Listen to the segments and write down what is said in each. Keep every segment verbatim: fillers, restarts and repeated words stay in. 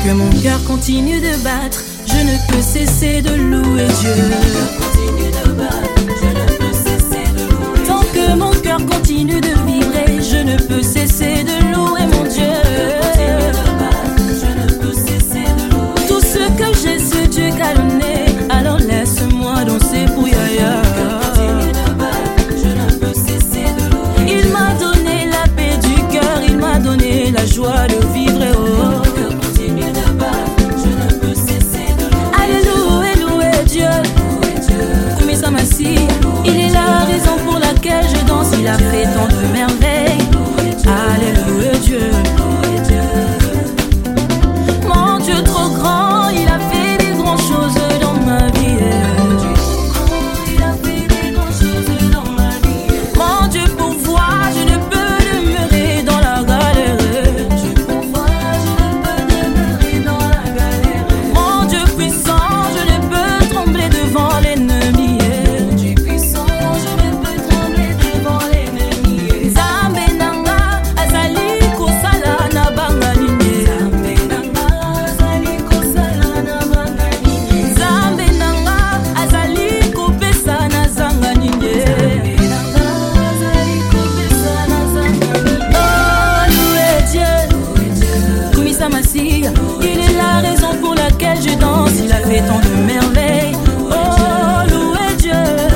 que mon cœur continue de battre, je ne peux cesser de louer Dieu. Continue de battre, je ne peux cesser de louer. Tant que mon cœur continue de vibrer, je ne peux cesser de louer mon Dieu. Continue de battre, je ne peux cesser de louer. Tout ce que j'ai, ce Dieu qu'a donné, alors laisse-moi danser pour Yaya. Continue de battre, je ne peux cesser de louer. Il m'a donné la paix du cœur, il m'a donné la joie de vivre. Oh. Continue de battre, je ne peux cesser de louer. Alléluia, louer Dieu. Mais ça m'a si, il est la raison pour laquelle je danse. Il a fait tant de merveilles. Alléluia Dieu. Mon Dieu trop grand, il a fait des grandes choses dans ma vie. Il a fait des grandes choses dans ma vie. Mon Dieu pourvoit, je ne peux demeurer dans la galère. Dieu pourvoit, je ne peux demeurer dans la galère. Mon Dieu puissant, je ne peux trembler devant l'ennemi. Dieu puissant, je ne peux trembler devant l'ennemi. Zambe nanga azali kosala na banganine. Zambe nanga azali kosala na banganine. Zambe nanga azali kopesa na zanganine. Zambe nanga azali kopesa na zanganine. Oh louez Dieu, Kumisa Masia, il est la raison pour laquelle je danse. Il a fait tant de merveilles. Oh louez Dieu.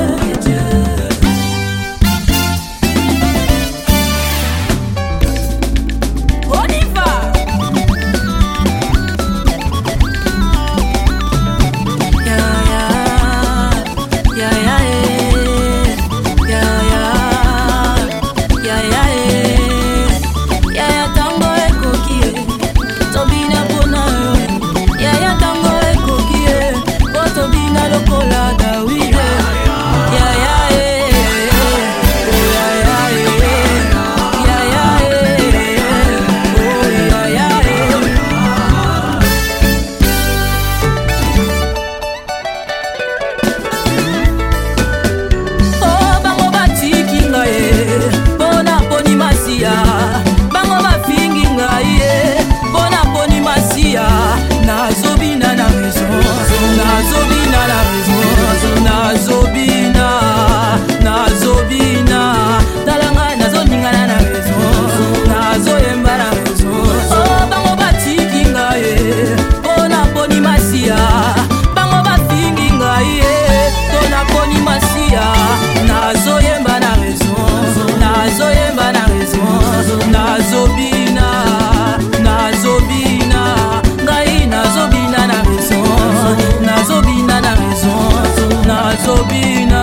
On y va. Ya ya ya ya eh. Ya ya ya ya eh. Ya ya tango ekoki eh. Tobina pona eh. Ya ya tango ekoki eh. Bo tobina lokola David eh. Ya ya eh. Oh ya ya eh. Ya ya eh. Oh ya ya eh. Oh bango batiki ngai bona poni masia. Bango bafingi ngai bona poni masia. Nazobina na raison, nazobina na raison, nazobina, nazobina. Dalanga nazoninga na raison, nazoyemba na raison. Oh bango batiki ngai bona poni masia. Bango bafingi ngai bona poni masia. Nazoyemba na raison, nazoyemba na raison, nazobina, nazobina. Ngai nazobina na raison, nazobina na raison, nazobina.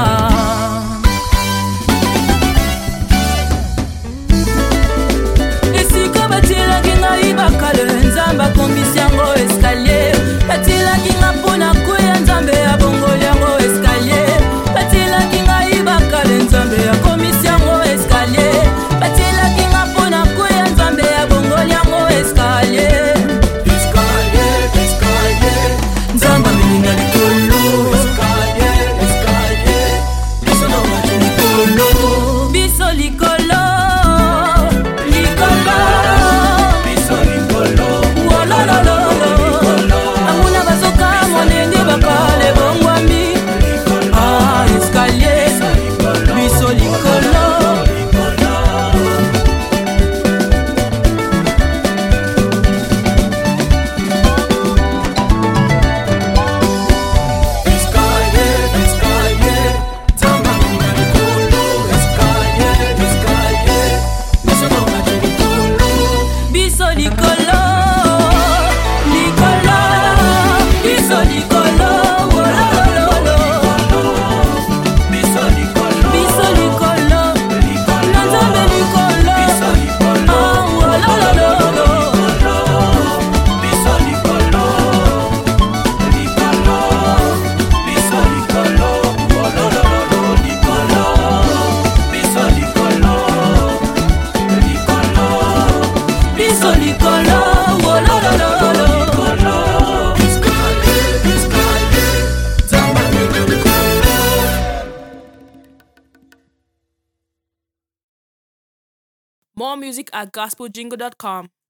Esika batilaki ngai bakale, Nzambe akombisi yango escalier. Batilaki nga mpona koya, Nzambe abongoli yango escalier. Batilaki ngai bakale, Nzambe akombisi yango escalier. Batilaki nga mpona koya, Nzambe abongoli yango escalier. Escalier, escalier, Nzambe ameninga likolo. Escalier, escalier, biso na bato likolo. Biso likolo, likolo, biso likolo. Wolololo, amuna bazoka monenge bakale bongwami. Ah escalier, biso likolo. Escalier, escalier, Nzambe ameninga likolo. Escalier, escalier, biso na bato likolo. Biso likolo, likolo, biso likolo. Wolololo, biso likolo, biso likolo, na Nzambe likolo. Biso likolo, ah wolololo, biso likolo, likolo, biso likolo, wolololo, likolo, biso likolo, likolo, biso likolo, wolololo, likolo. Escalier, escalier, Nzambe ameninga likolo. More music at gospel jingle dot com.